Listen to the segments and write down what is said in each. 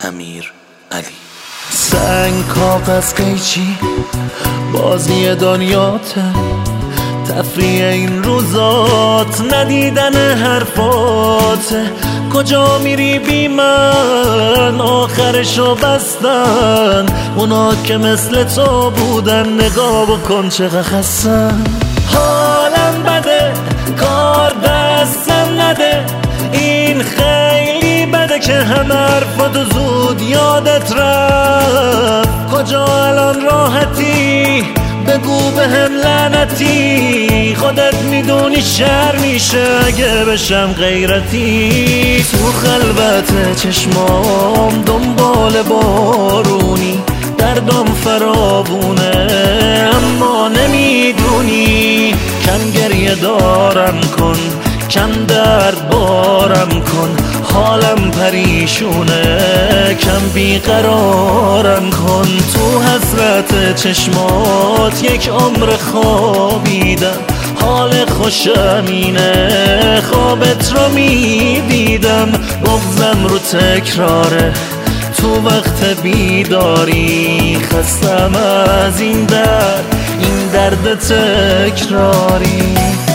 امیر علی. سنگ کاغذ قیچی بازی دنیاته، تفریح این روزات ندیدن حرفاته. کجا میری بی من آخرشو بستن، اونا که مثل تو بودن نگاه بکن چقدر خستن. حالم بده کار دستم نده، این خیلی بده که همه حرفاتو زود یادت رفت. کجا الان راحتی بگو به هم لعنتی، خودت میدونی شر میشه اگه بشم غیرتی. تو خلوت چشمام دنبال بارونی، دردم فراوونه اما نمیدونی. کم گریه دارم کن، کم درد بارم کن، حالم پریشونه کم بیقرارم کن. تو حسرت چشمات یک عمر خوابیدم، حال خوشم اینه خوابت رو میدیدم. بغضم رو تکراره تو وقت بیداری، خستم از این درد تکراری.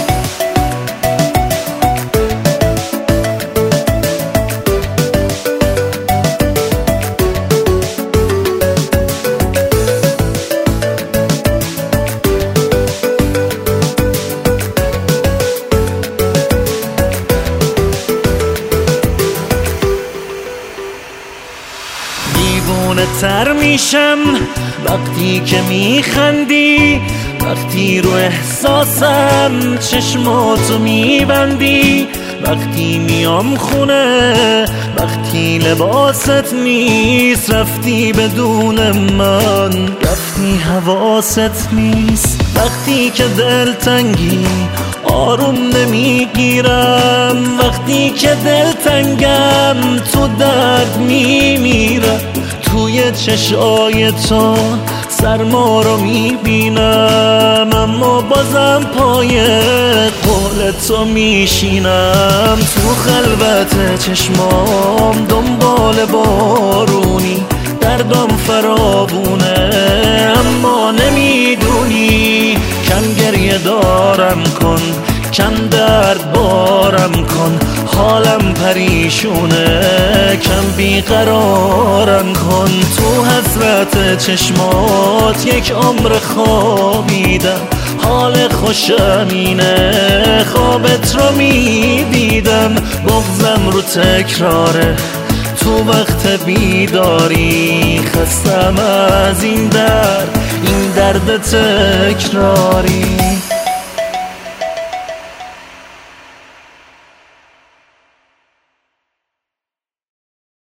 دیوونه تر میشم وقتی که میخندی، وقتی رو احساسم چشماتو میبندی. وقتی میام خونه وقتی لباست نیست، رفتی بدون من رفتی حواست نیست. وقتی که دلتنگی آروم نمیگیرم، وقتی که دلتنگم تو درد میمیرم. توی چشای تو سرما رو میبینم، اما بازم پای قول تو میشینم. تو خلوت چشمام دنبال بارونی، دردم فراوونه اما نمیدونی. کم گریه دارم کن، کم درد بارم کن، حالم پریشونه کم بیقرارم کن. تو حسرت چشمات یک عمر خوابیدم، حال خوشم اینه خوابت رو میدیدم. بغضم رو تکراره تو وقت بیداری، خستم از این درد تکراری.